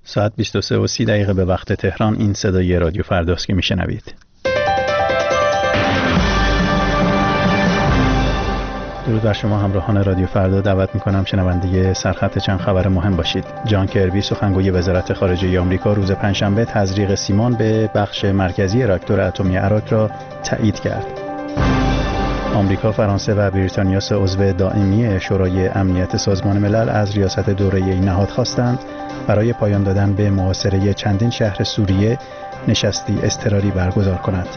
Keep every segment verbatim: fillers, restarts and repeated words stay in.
ساعت بیست و سه و سی دقیقه به وقت تهران. این صدای رادیو فرداست که میشنوید. درود بر شما همراهان رادیو فردا. دعوت میکنم شنونده سرخط چند خبر مهم باشید. جان کربی سخنگوی وزارت خارجه آمریکا روز پنجشنبه تزریق سیمان به بخش مرکزی راکتور اتمی عراق را تایید کرد. آمریکا، فرانسه و بریتانیا سه عضو دائمی شورای امنیت سازمان ملل از ریاست دوره این نهاد خواستند برای پایان دادن به محاصره چندین شهر سوریه نشستی اضطراری برگزار کند.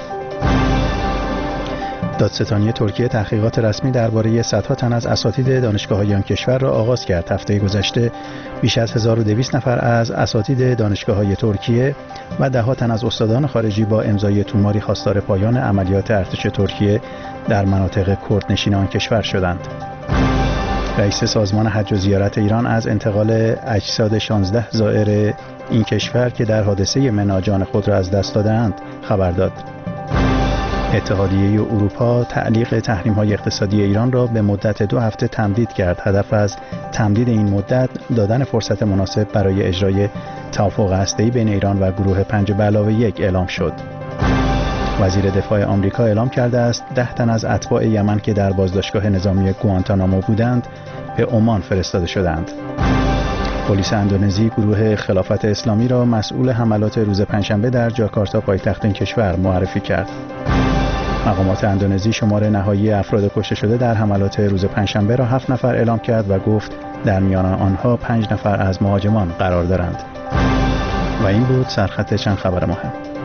دادستانی ترکیه تحقیقات رسمی درباره صدها تن از اساتید دانشگاه‌های آن کشور را آغاز کرد. هفته گذشته بیش از هزار و دویست نفر از اساتید دانشگاه‌های ترکیه و ده ها تن از استادان خارجی با امضای توماری خواستار پایان عملیات ارتش ترکیه در مناطق کردنشین آن کشور شدند. رئیس سازمان حج و زیارت ایران از انتقال اجساد شانزده زائر این کشور که در حادثه منی جان خود را از دست دادند خبر داد. اتحادیه اروپا تعلیق تحریم‌های اقتصادی ایران را به مدت دو هفته تمدید کرد. هدف از تمدید این مدت دادن فرصت مناسب برای اجرای توافق هسته‌ای بین ایران و گروه پنج به علاوه یک اعلام شد. وزیر دفاع آمریکا اعلام کرده است ده تن از اتباع یمن که در بازداشتگاه نظامی گوانتانامو بودند به عمان فرستاده شدند. پلیس اندونزی گروه خلافت اسلامی را مسئول حملات روز پنجشنبه در جاکارتا پایتخت این کشور معرفی کرد. مقامات اندونزی شمار نهایی افراد کشته شده در حملات روز پنجشنبه را هفت نفر اعلام کرد و گفت در میان آنها پنج نفر از مهاجمان قرار دارند. و این بود سرخط چند خبر مهم.